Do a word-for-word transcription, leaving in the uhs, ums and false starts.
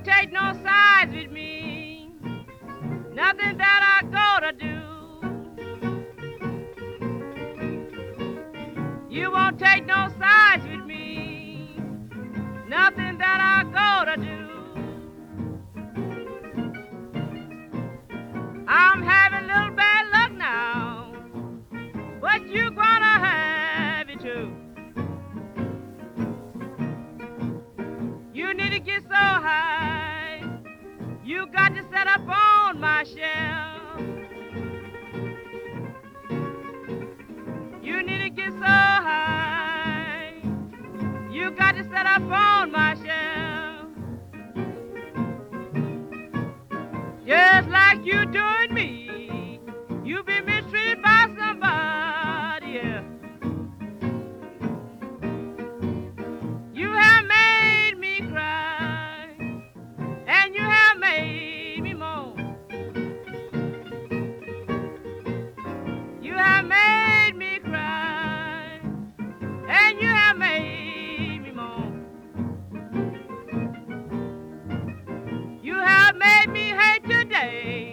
take no sides with me. Nothing that I gotta do. You won't take no sides with me. Nothing that I gotta do. I'm having a little bad luck now, but you gonna have it too. You need to get so high, you got to set up on my shelf. You need to get so high, you got to set up on my shelf. Just like you doing me, you been mistreated by somebody else. You have made me cry, and you have made me moan. You have made me cry, and you have made me moan. You have made me hate today,